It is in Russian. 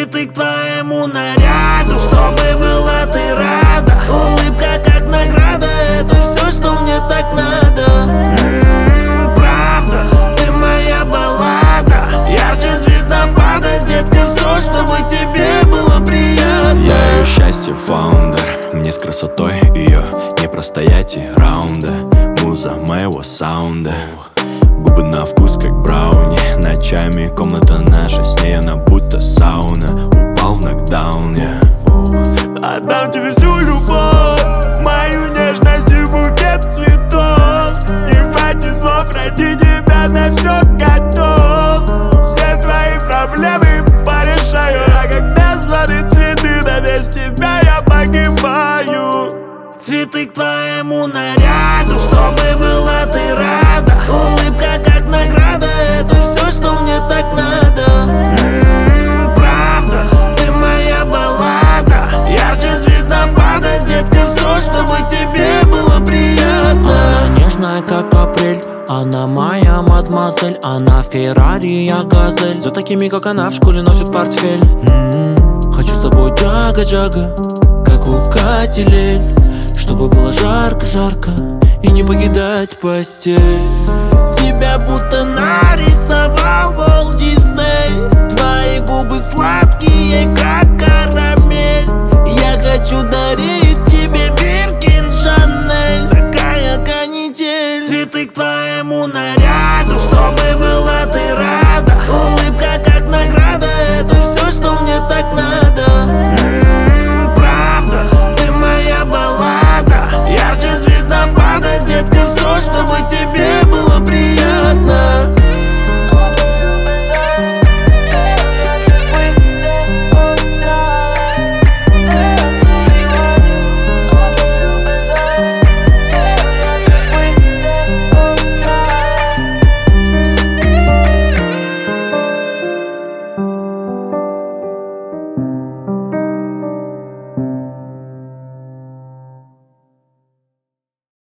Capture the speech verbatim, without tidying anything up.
Цветы к твоему наряду, чтобы была ты рада. Улыбка как награда, это все, что мне так надо. М-м, правда, ты моя баллада, ярче звездопада. Детка, все, чтобы тебе было приятно. Я ее счастье, фаундер. Мне с красотой ее не простоять и раунда. Муза моего саунда. Губы на вкус как брауни. Ночами комната наша, с ней она будто сауна. Упал в нокдаун, я yeah. Отдам тебе всю любовь, мою нежность и букет цветов. Не хватит слов, ради тебя на все готов. Все твои проблемы порешаю, а когда звонят цветы, да без тебя я погибаю. Цветы к твоему наряду, чтобы была ты рада. Улыбка как награда, это все, что мне так надо. М-м, правда, ты моя баллада, ярче звездопада. Детка, все, чтобы тебе было приятно. Она нежная, как апрель, она моя мадемуазель. Она Феррари, я газель. За такими, как она, в школе носит портфель. М-м, хочу с тобой джага-джага, как у Кати Лель. Чтобы было жарко-жарко и не покидать постель. Тебя будто нарисовал Волт Дисней. Твои губы сладкие, как карамель. Я хочу дарить тебе Биркин, Шанель. Такая канитель. Цветы к твоему наряду, чтобы была ты рада.